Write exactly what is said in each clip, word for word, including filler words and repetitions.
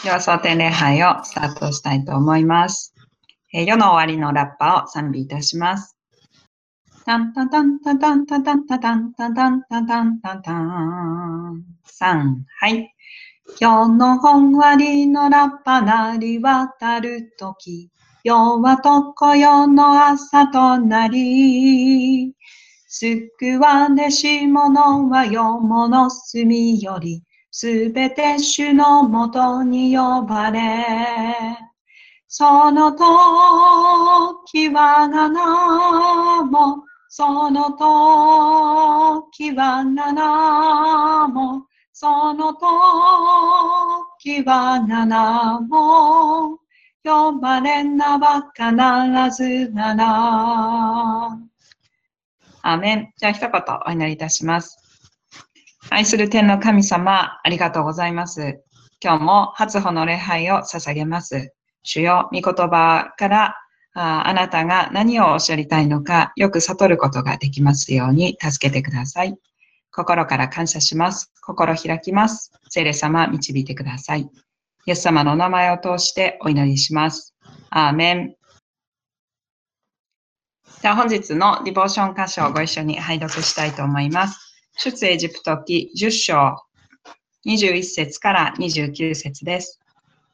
では、蒼天礼拝をスタートしたいと思います。えー、世の終わりのラッパを賛美いたします。タンタンタンタンタンタンタンタンタンタンタンタンタンタンタンさん、はい。世の終わりのラッパなり渡るとき、世は常世の朝となり、救われし者は世もの隅より、すべて主のもとに呼ばれ、その時は七も、その時は七も、その時は七も、呼ばれなば必ずなら。アーメン。じゃあ一言お祈りいたします。愛する天の神様、ありがとうございます。今日も初歩の礼拝を捧げます。主よ、御言葉からあ、あなたが何をおっしゃりたいのか、よく悟ることができますように助けてください。心から感謝します。心開きます。聖霊様、導いてください。イエス様のお名前を通してお祈りします。アーメン。では本日のディボーション箇所をご一緒に拝読したいと思います。出エジプト記じゅっ章にじゅういっ節からにじゅうきゅう節です。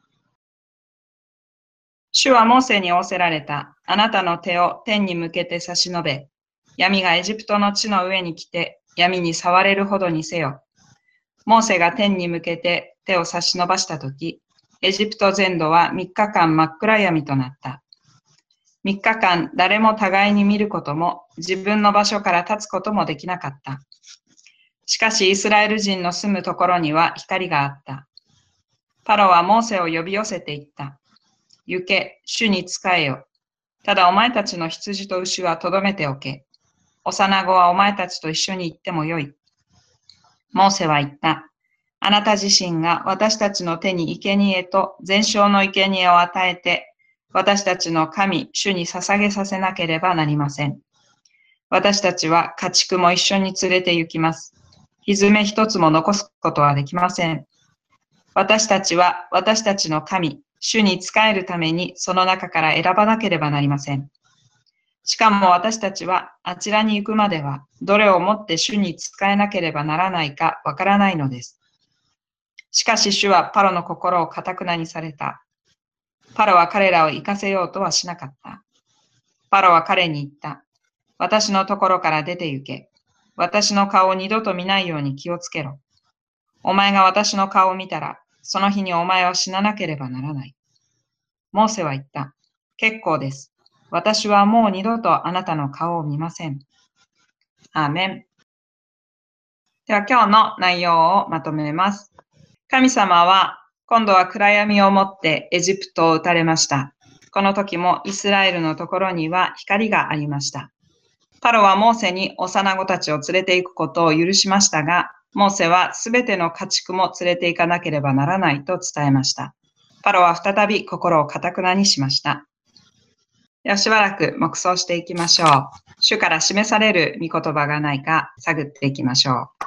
主はモーセに仰せられた。あなたの手を天に向けて差し伸べ、闇がエジプトの地の上に来て、闇に触れるほどにせよ。モーセが天に向けて手を差し伸ばしたとき、エジプト全土はみっかかん真っ暗闇となった。みっかかん誰も互いに見ることも、自分の場所から立つこともできなかった。しかしイスラエル人の住むところには光があった。パロはモーセを呼び寄せていった。行け、主に仕えよ。ただお前たちの羊と牛はとどめておけ。幼子はお前たちと一緒に行ってもよい。モーセは言った。あなた自身が私たちの手に生贄と全焼の生贄を与えて、私たちの神、主に捧げさせなければなりません。私たちは家畜も一緒に連れて行きます。蹄一つも残すことはできません。私たちは私たちの神、主に仕えるためにその中から選ばなければなりません。しかも私たちはあちらに行くまではどれをもって主に仕えなければならないかわからないのです。しかし主はパロの心を堅くなにされた。パロは彼らを行かせようとはしなかった。パロは彼に言った。私のところから出て行け。私の顔を二度と見ないように気をつけろ。お前が私の顔を見たら、その日にお前は死ななければならない。モーセは言った。結構です。私はもう二度とあなたの顔を見ません。アーメン。では今日の内容をまとめます。神様は今度は暗闇をもってエジプトを撃たれました。この時もイスラエルのところには光がありました。パロはモーセに幼子たちを連れて行くことを許しましたが、モーセはすべての家畜も連れて行かなければならないと伝えました。パロは再び心を堅くなにしました。ではしばらく黙想していきましょう。主から示される御言葉がないか探っていきましょう。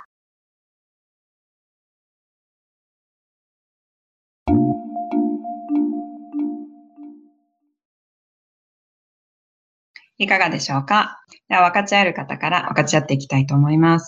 いかがでしょうか。では分かち合える方から分かち合っていきたいと思います。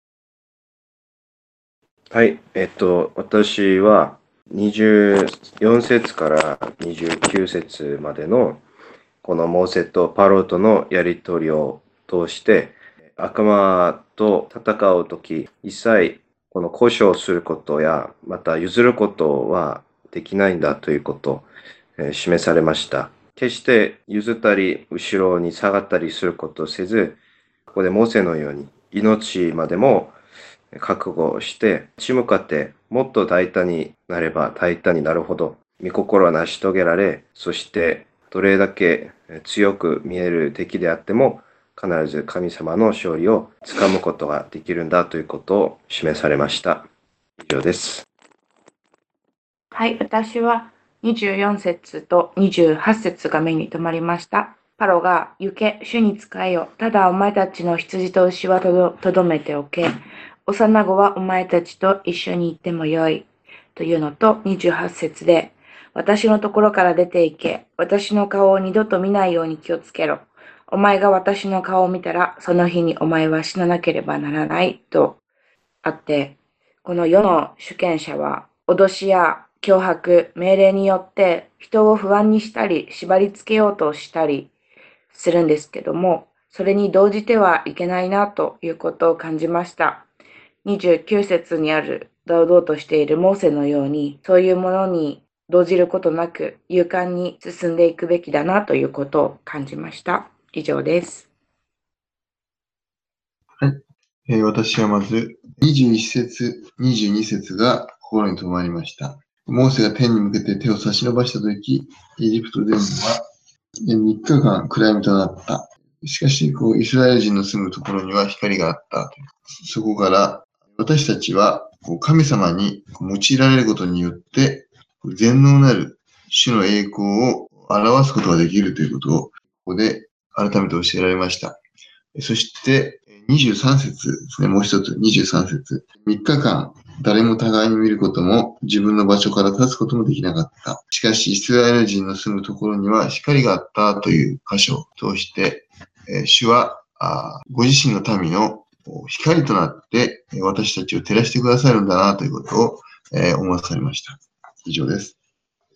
はい、えっと、私はにじゅうよん節からにじゅうきゅう節までのこのモーセとパロとのやり取りを通して悪魔と戦うとき一切この交渉することやまた譲ることはできないんだということをえー示されました。決して譲ったり後ろに下がったりすることをせず、ここでモーセのように命までも覚悟して立ち向かってもっと大胆になれば大胆になるほど御心は成し遂げられ、そしてどれだけ強く見える敵であっても必ず神様の勝利をつかむことができるんだということを示されました。以上です。 はい、私はにじゅうよん節とにじゅうはち節が目に留まりました。パロが、行け、主に仕えよ。ただお前たちの羊と牛はとど、とどめておけ。幼子はお前たちと一緒に行ってもよい。 というのとにじゅうはち節で、私のところから出て行け、私の顔を二度と見ないように気をつけろ。お前が私の顔を見たら、その日にお前は死ななければならないとあって、この世の主権者は、脅しや脅迫、命令によって人を不安にしたり、縛り付けようとしたりするんですけども、それに動じてはいけないなということを感じました。にじゅうきゅう節にある堂々としているモーセのように、そういうものに動じることなく、勇敢に進んでいくべきだなということを感じました。以上です。 はい。えー私はまず、にじゅういち節、にじゅうに節が心に留まりました。モーセが天に向けて手を差し伸ばしたとき、エジプト全土はみっかかん暗闇となった。しかし、こう、イスラエル人の住むところには光があった。そこから、私たちはこう神様にこう用いられることによって、全能なる主の栄光を表すことができるということを、ここで改めて教えられました。そして、にじゅうさん節ですね。もう一つ、にじゅうさん節。みっかかん、誰も互いに見ることも、自分の場所から立つこともできなかった。しかし、イスラエル人の住むところには光があったという箇所を通して、えー主はあーご自身の民の光となって、えー私たちを照らしてくださるんだなということを、えー思わされました。以上です。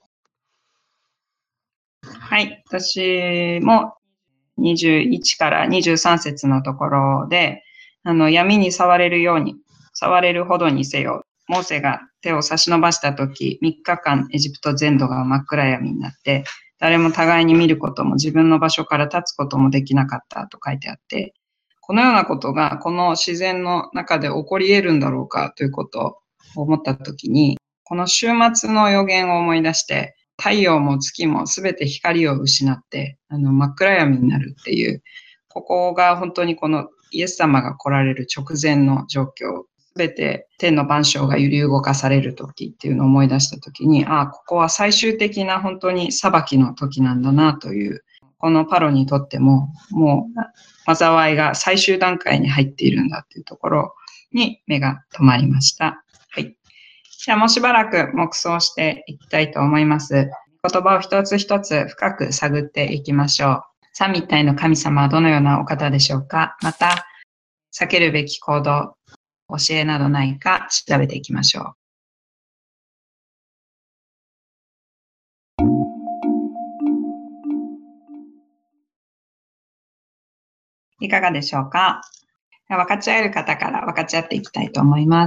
はい、私もにじゅういちからにじゅうさん節のところで、あの闇に触れるように、触れるほどにせよ。モーセが手を差し伸ばしたとき、みっかかんエジプト全土が真っ暗闇になって、誰も互いに見ることも自分の場所から立つこともできなかったと書いてあって、このようなことがこの自然の中で起こり得るんだろうかということを思ったときに、この週末の予言を思い出して、太陽も月もすべて光を失って、あの真っ暗闇になるっていう、ここが本当にこのイエス様が来られる直前の状況、すべて天の万象が揺り動かされる時っていうのを思い出した時に、ああ、ここは最終的な本当に裁きの時なんだなという、このパロにとっても、もう災いが最終段階に入っているんだっていうところに目が止まりました。はい。じゃあもうしばらく黙想していきたいと思います。言葉を一つ一つ深く探っていきましょう。三位一体の神様はどのようなお方でしょうか。また、避けるべき行動、教えなどないか調べていきましょう。いかがでしょうか。分かち合える方から分かち合っていきたいと思います。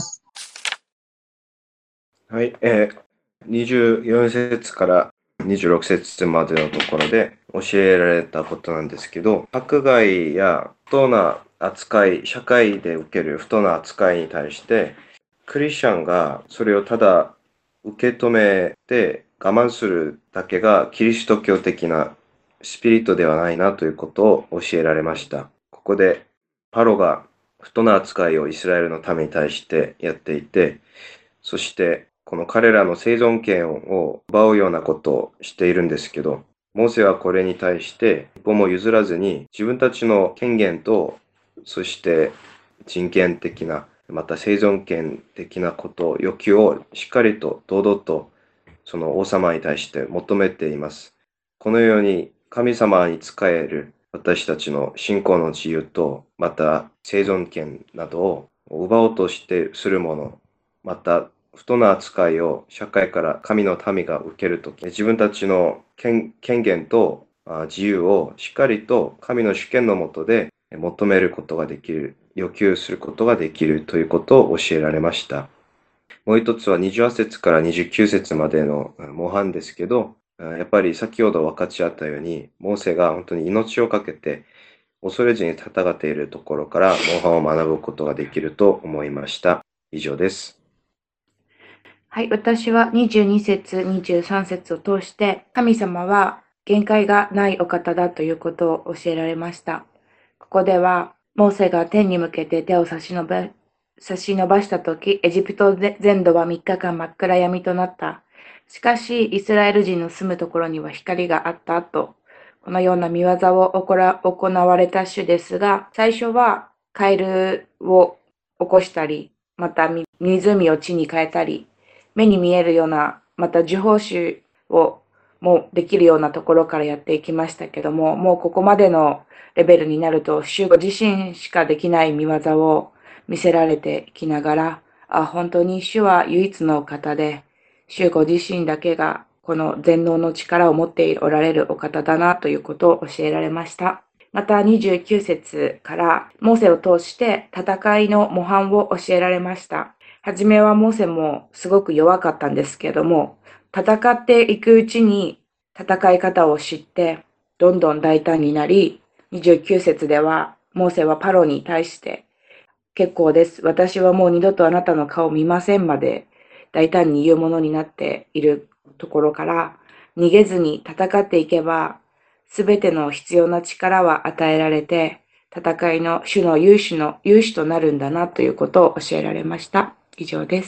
はい、えー、にじゅうよん節からにじゅうろく節までのところで教えられたことなんですけど、迫害や不当な扱い、社会で受ける不当な扱いに対して、クリスチャンがそれをただ受け止めて我慢するだけがキリスト教的なスピリットではないなということを教えられました。ここでパロが不当な扱いをイスラエルの民に対してやっていて、そしてこの彼らの生存権を奪うようなことをしているんですけど、モーセはこれに対して一歩も譲らずに自分たちの権限と、そして人権的な、また生存権的なこと、要求をしっかりと堂々とその王様に対して求めています。このように神様に仕える私たちの信仰の自由と、また生存権などを奪おうとしてするもの、また不当な扱いを社会から神の民が受けるとき、自分たちの権限と自由をしっかりと神の主権の下で求めることができる、要求することができるということを教えられました。もう一つはにじゅうはち節からにじゅうきゅう節までの模範ですけど、やっぱり先ほど分かち合ったように、モーセが本当に命を懸けて恐れずに戦っているところから模範を学ぶことができると思いました。以上です。 はい、私はにじゅうに節、にじゅうさん節を通して、神様は限界がないお方だということを教えられました。ここでは、モーセが天に向けて手を差し伸べ差し伸ばしたとき、エジプト全土はみっかかん真っ暗闇となった。しかし、イスラエル人の住むところには光があったと、このような見業を行われた主ですが、最初はカエルを起こしたり、また湖を地に変えたり、 目に見えるような、また受報酬をもできるようなところからやっていきましたけども、もうここまでのレベルになると、主ご自身しかできない見業を見せられてきながら、あ、本当に主は唯一のお方で、主ご自身だけがこの全能の力を持っておられるお方だなということを教えられました。またにじゅうきゅう節からモーセを通して戦いの模範を教えられました。はじめはモーセもすごく弱かったんですけども、戦っていくうちに戦い方を知って、どんどん大胆になり、にじゅうきゅう節ではモーセはパロに対して、結構です。私はもう二度とあなたの顔を見ませんまで大胆に言うものになっているところから、逃げずに戦っていけば、すべての必要な力は与えられて、戦いの主の勇士の勇士となるんだなということを教えられました。以上です。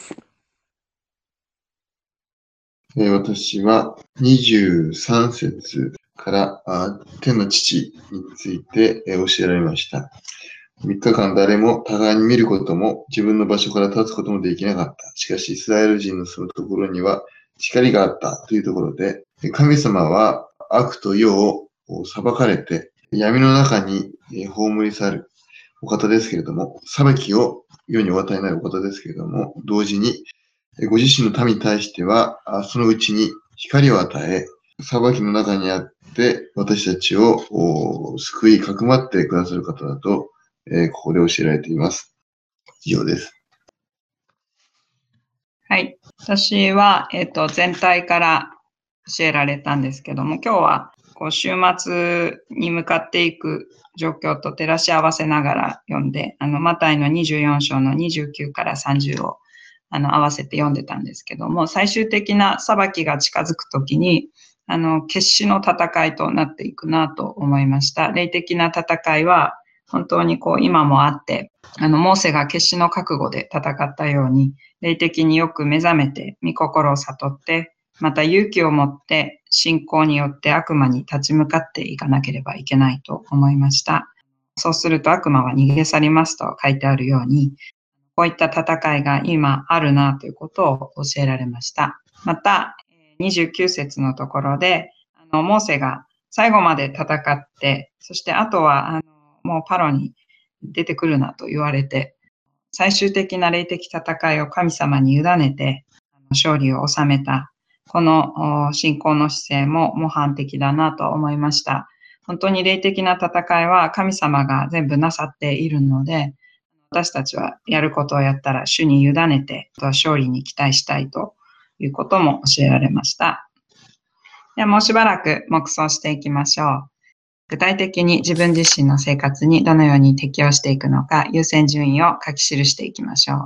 えー私はにじゅうさん節からあ天の父について、えー教えられました。みっかかん誰も互いに見ることも自分の場所から立つこともできなかった。しかしイスラエル人の住むところには光があったというところで、神様は悪と世を裁かれて闇の中にえー葬り去るお方ですけれども、裁きを世にお与えになるお方ですけれども、同時にえーご自身の民に対しては、あそのうちに光を与え、裁きの中にあって私たちをお救い、かくまってくださる方だと、えーここで教えられています。以上です。 はい。私は、えっと、全体から教えられたんですけども、今日はこう週末に向かっていく状況と照らし合わせながら読んで、あの、マタイのにじゅうよん章のにじゅうきゅうからさんじゅうをあの合わせて読んでたんですけども、最終的な裁きが近づくときに、あの、決死の戦いとなっていくなと思いました。霊的な戦いは本当にこう今もあって、あの、モーセが決死の覚悟で戦ったように、霊的によく目覚めて、御心を悟って、また勇気を持って信仰によって悪魔に立ち向かっていかなければいけないと思いました。そうすると悪魔は逃げ去りますと書いてあるように、こういった戦いが今あるなということを教えられました。また、にじゅうきゅう節のところで、あのモーセが最後まで戦って、そしてあとはあのもうパロに出てくるなと言われて、最終的な霊的戦いを神様に委ねて勝利を収めた、この信仰の姿勢も模範的だなと思いました。本当に霊的な戦いは神様が全部なさっているので、私たちはやることをやったら主に委ねて勝利に期待したいということも教えられました。ではもうしばらく黙想していきましょう。具体的に自分自身の生活にどのように適応していくのか、優先順位を書き記していきましょう。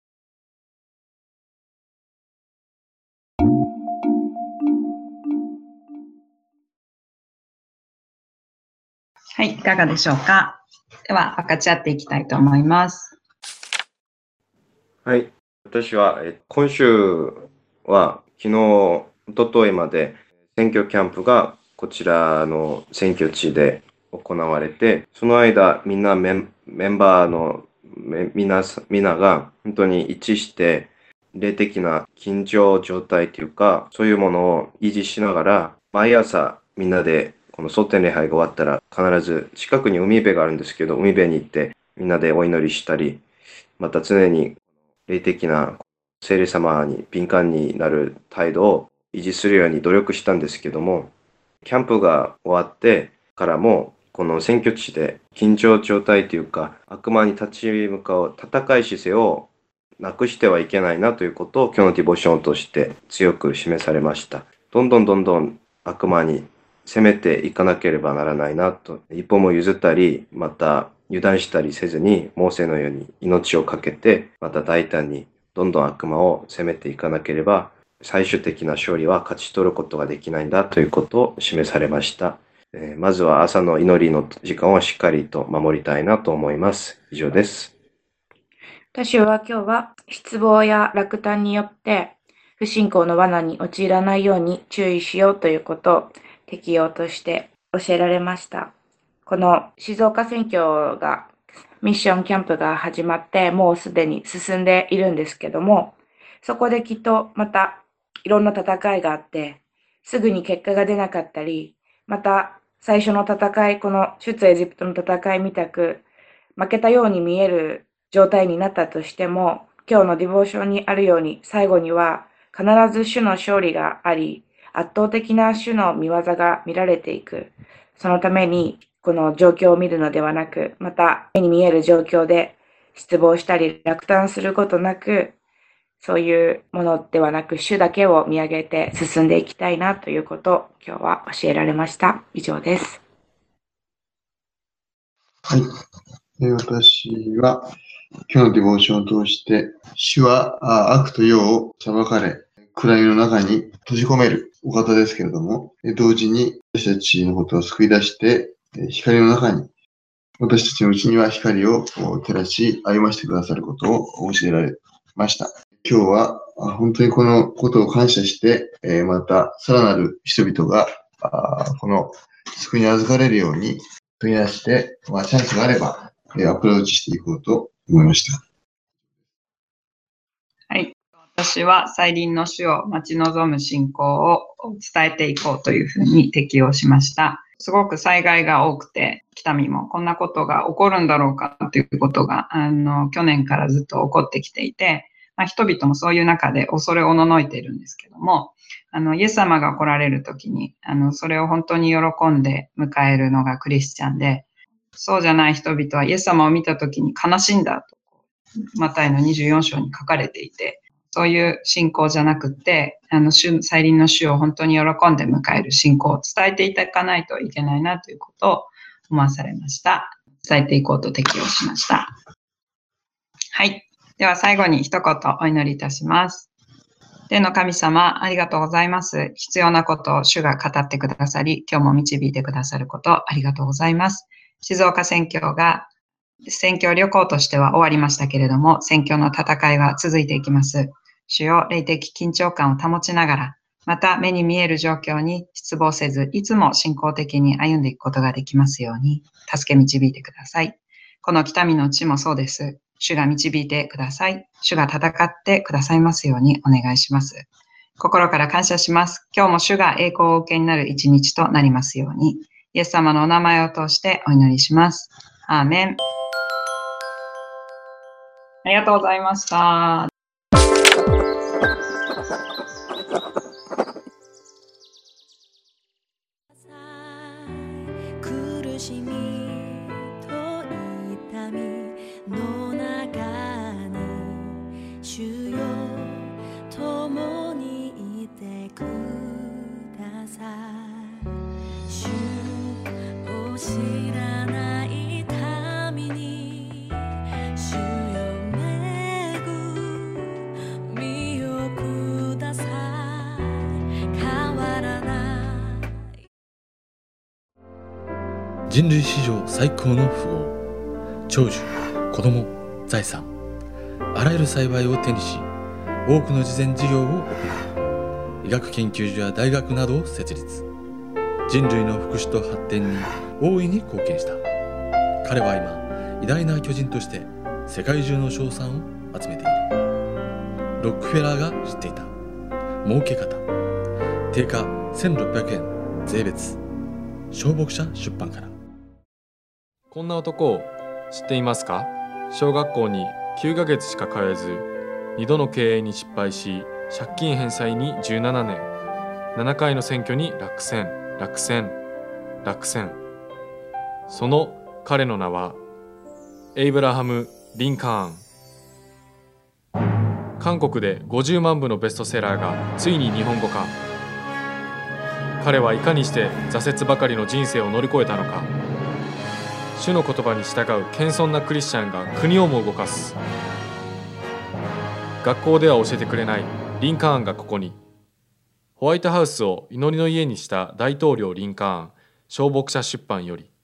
はい、いかがでしょうか。では、分かち合っていきたいと思います。 はい。私は、え今週は昨日、一昨日まで選挙キャンプがこちらの選挙地で行われて、その間みんなメンメンバーのみなみんなが本当に一致して霊的な緊張状態というか、そういうものを維持しながら、毎朝みんなでこの蒼天礼拝が終わったら必ず近くに海辺があるんですけど、海辺に行ってみんなでお祈りしたり、また常に霊的な聖霊様に敏感になる態度を維持するように努力したんですけども、キャンプが終わってからもこの選挙地で緊張状態というか、悪魔に立ち向かう戦い姿勢をなくしてはいけないなということを今日のディボーションとして強く示されました。どんどんどんどん悪魔に攻めていかなければならないなと、一歩も譲ったり、また油断したりせずに、モーセのように命を懸けて、また大胆にどんどん悪魔を攻めていかなければ、最終的な勝利は勝ち取ることができないんだということを示されました。えー、まずは朝の祈りの時間をしっかりと守りたいなと思います。以上です。 私は今日は失望や落胆によって不信仰の罠に陥らないように注意しようということを適用として教えられました。この静岡選挙がミッションキャンプが始まってもうすでに進んでいるんですけども、 そこできっとまたいろんな戦いがあって、すぐに結果が出なかったり、また最初の戦い、この出エジプトの戦いみたく、負けたように見える状態になったとしても、今日のディボーションにあるように、最後には必ず主の勝利があり、圧倒的な主の御業が見られていく。そのために、この状況を見るのではなく、また目に見える状況で失望したり落胆することなく、そういうものではなく、主だけを見上げて進んでいきたいなということを今日は教えられました。以上です。 はい。え私は今日のディボーションを通して、主はあ悪と世を裁かれ、暗闇の中に閉じ込めるお方ですけれども、同時に私たちのことを救い出して、光の中に、私たちのうちには光を照らし、歩ましてくださることを教えられました。今日は本当にこのことを感謝して、またさらなる人々がこの救いに預かれるように問い出して、まあ、チャンスがあればアプローチしていこうと思いました。 はい。私は再臨の主を待ち望む信仰を伝えていこうというふうに適用しました。すごく災害が多くて、北見もこんなことが起こるんだろうかということが、あの、去年からずっと起こってきていて、まあ、人々もそういう中で恐れおののいているんですけども、あの、イエス様が来られるときに、あの、それを本当に喜んで迎えるのがクリスチャンで、そうじゃない人々はイエス様を見たときに悲しんだと、マタイのにじゅうよん章に書かれていて、そういう信仰じゃなくって、あの、再臨の主を本当に喜んで迎える信仰を伝えていかないといけないなということを思わされました。伝えていこうと適用しました。はい。では最後に一言お祈りいたします。天の神様、ありがとうございます。必要なことを主が語ってくださり、今日も導いてくださることありがとうございます。静岡宣教が宣教旅行としては終わりましたけれども、宣教の戦いは続いていきます。主よ、霊的緊張感を保ちながら、また目に見える状況に失望せず、いつも信仰的に歩んでいくことができますように、助け導いてください。この北見の地もそうです。主が導いてください。主が戦ってくださいますようにお願いします。心から感謝します。今日も主が栄光をお受けになる一日となりますように、イエス様のお名前を通してお祈りします。アーメン。ありがとうございました。 苦しみと痛みの中に主よ共にいてください。主を知らない民に主よ恵みをください。変わらない人類史上最高の富豪、長寿、子供、財産、あらゆる幸いを手にし、多くの慈善事業を行い、医学研究所や大学などを設立。人類の福祉と発展に大いに貢献した。彼は今、偉大な巨人として世界中の称賛を集めている。ロックフェラーが知っていた儲け方。定価せんろっぴゃくえん税別。小牧者出版から。 こんな男を知っていますか？小学校にきゅうかげつしか通えず、にどの経営に失敗し、借金返済にじゅうななねん、ななかいの選挙に落選、落選、落選。その彼の名は、エイブラハム・リンカーン。韓国でごじゅうまんぶのベストセラーがついに日本語化。彼はいかにして挫折ばかりの人生を乗り越えたのか。主の言葉に従う謙遜なクリスチャンが国をも動かす。学校では教えてくれないリンカーンがここに。ホワイトハウスを祈りの家にした大統領リンカーン、小牧者出版より。